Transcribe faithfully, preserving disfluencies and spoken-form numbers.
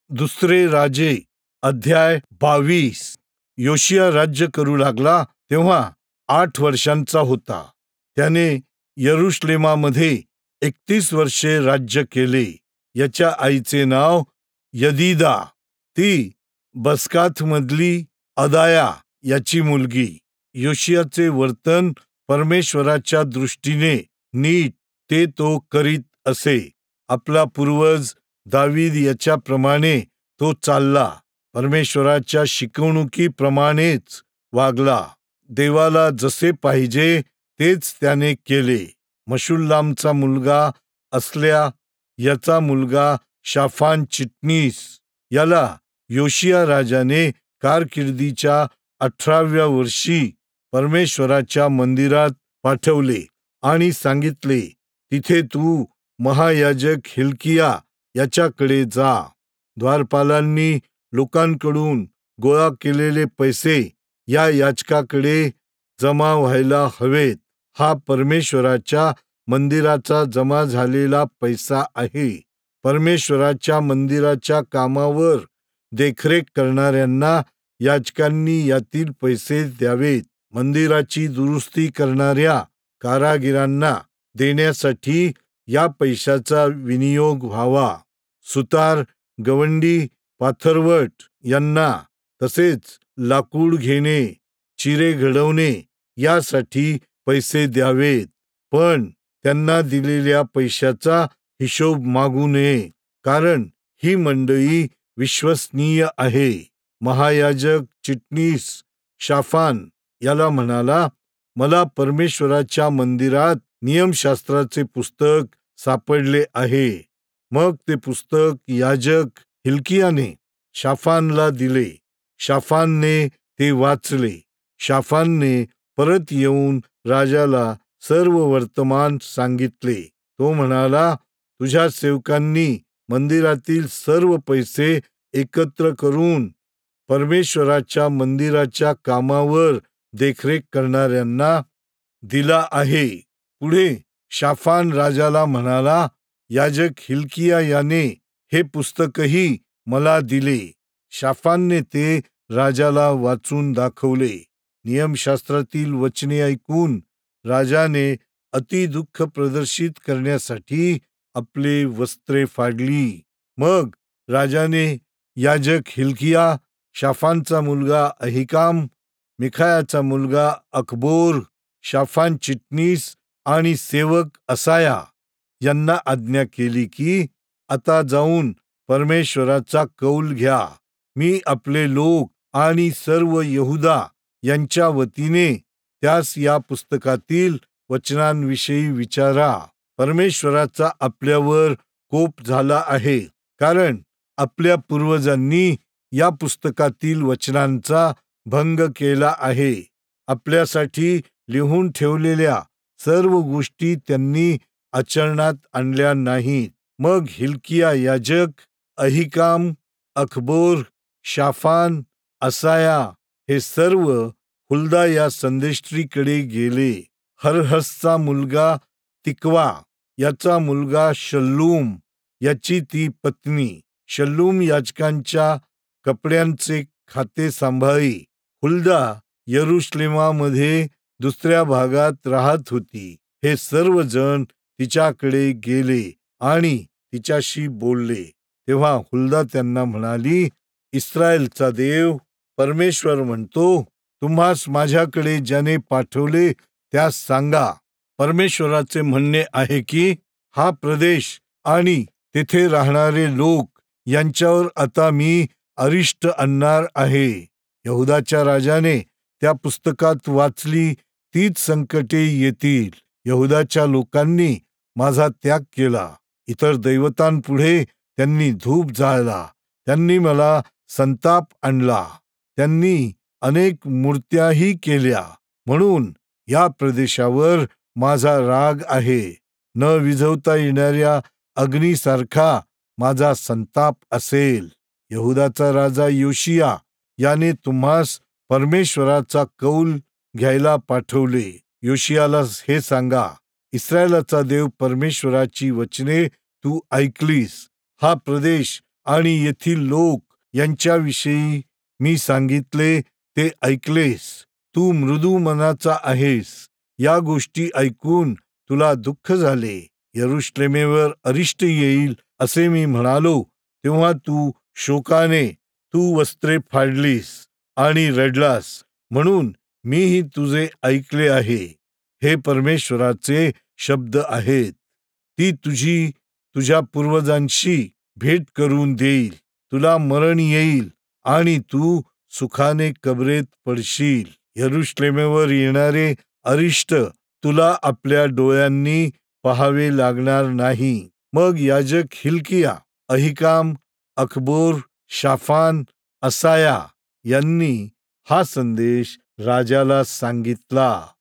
दुसरे राजे अध्याय बावीस. योशिया राज्य करू लागला तेव्हा आठ वर्षांचा होता. त्याने यरुशलेमामध्ये एकतीस वर्षे राज्य केले. याच्या आईचे नाव यदिदा, ती बसकाथ मधली अदाया याची मुलगी. योशियाचे वर्तन परमेश्वराच्या दृष्टीने नीट ते तो करीत असे. आपला पूर्वज दावीद याच्याप्रमाणे तो चालला. परमेश्वराच्या शिकवणुकीप्रमाणेच वागला. देवाला जसे पाहिजे तेच त्याने केले. मशुल्लामचा मुलगा असल्या याचा मुलगा शाफान चिटणीस याला योशिया राजाने कारकिर्दीच्या अठराव्या वर्षी परमेश्वराच्या मंदिरात पाठवले आणि सांगितले, तिथे तू महायाजक हिल्किया याच्याकडे जा. द्वारपालांनी लोकांकडून गोळा केलेले पैसे या याजकाकडे जमा व्हायला हवेत. हा परमेश्वराच्या मंदिराचा जमा झालेला पैसा आहे. परमेश्वराच्या मंदिराच्या कामावर देखरेख करणाऱ्यांना याजकांनी यातील पैसे द्यावेत. मंदिराची दुरुस्ती करणाऱ्या कारागिरांना देण्यासाठी या पैशाचा विनियोग व्हावा. सुतार, गवंडी, पाथरवट यांना तसेच लाकूड घेणे, चिरे घडवणे यासाठी पैसे द्यावेत. पण त्यांना दिलेल्या पैशाचा हिशोब मागू नये, कारण ही मंडळी विश्वसनीय आहे. महायाजक चिटणीस शाफान याला म्हणाला, मला परमेश्वराच्या मंदिरात नियमशास्त्राचे पुस्तक सापडले आहे. मग ते पुस्तक याजक हिल्कियाने शाफानला दिले. शाफानने ते वाचले. शाफानने परत येऊन राजाला सर्व वर्तमान सांगितले. तो म्हणाला, तुझ्या सेवकांनी मंदिरातील सर्व पैसे एकत्र करून परमेश्वराच्या मंदिराच्या कामावर देखरेख करणाऱ्यांना दिला आहे. पुढे शाफान राजाला म्हणाला, याजक हिल्किया याने हे पुस्तकही मला दिले. शाफानने ते राजाला वाचून दाखवले. नियमशास्त्रातील वचने ऐकून राजाने अति दुःख प्रदर्शित करण्यासाठी आपले वस्त्रे फाडली. मग राजाने याजक हिल्किया, शाफानचा मुलगा अहिकाम, मिखायाचा मुलगा अकबोर, शाफान चिटणीस आणि सेवक असाया यांना आज्ञा केली की आता जाऊन परमेश्वराचा कौल घ्या. मी आपले लोक आणि सर्व यहुदा यांच्या वतीने त्यास या पुस्तकातील वचनांविषयी विचारा. परमेश्वराचा आपल्यावर कोप झाला आहे, कारण आपल्या पूर्वजांनी या पुस्तकातील वचनांचा भंग केला आहे. आपल्यासाठी लिहून ठेवलेल्या सर्व गोष्टी त्यांनी आचरणात आणल्या नाहीत. मग हिल्किया याजक, अहिकाम, अकबोर, शाफान, असाया हे सर्व हुल्दा या संदेष्ट्रीकडे गेले. हरहसचा मुलगा तिकवा याचा मुलगा शल्लूम याची ती पत्नी. शल्लूम याजकांच्या कपड्यांचे खाते सांभाळी. हुल्दा यरुशलेमामध्ये दुसऱ्या भागात राहत होती. हे सर्व जण तिच्याकडे गेले आणि तिच्याशी बोलले. तेव्हा हुल्दा त्यांना म्हणाली, इस्रायलचा देव परमेश्वर म्हणतो, तुम्हास माझ्याकडे ज्याने पाठवले त्यास सांगा. परमेश्वराचे म्हणणे आहे की हा प्रदेश आणि तेथे राहणारे लोक यांच्यावर आता मी अरिष्ट आणणार आहे. यहुदाच्या राजाने त्या पुस्तकात वाचली तीच संकटे येतील. यहुदाच्या लोकांनी माझा त्याग केला. इतर दैवतांपुढे त्यांनी धूप जाळला. त्यांनी मला संताप आणला. त्यांनी अनेक मूर्त्याही केल्या. म्हणून या प्रदेशावर माझा राग आहे. न विझवता येणाऱ्या अग्नीसारखा माझा संताप असेल. यहुदाचा राजा योशिया याने तुम्हास परमेश्वराचा कौल घ्यायला पाठवले. योशियाला हे सांगा, इस्रायलाचा देव परमेश्वराची वचने तू ऐकलीस. हा प्रदेश आणि येथील लोक यांच्याविषयी मी सांगितले ते ऐकलेस. तू मृदू मनाचा आहेस. या गोष्टी ऐकून तुला दुःख झाले. यरुश्लेमेवर अरिष्ट येईल असे मी म्हणालो तेव्हा तू शोकाने तू वस्त्रे फाडलीस आणि रडलास, म्हणून मीही तुझे ऐकले आहे. हे परमेश्वराचे शब्द आहेत. ती तुझी तुझ्या पूर्वजांशी भेट करून देईल. तुला मरण येईल आणि तू सुखाने कबरेत पडशील. यरुश्लेमेवर येणारे अरिष्ट तुला आपल्या डोळ्यांनी पाहावे लागणार नाही. मग याजक हिल्किया, अहिकाम, अकबोर, शाफान, असाया यांनी हा संदेश राजाला सांगितला.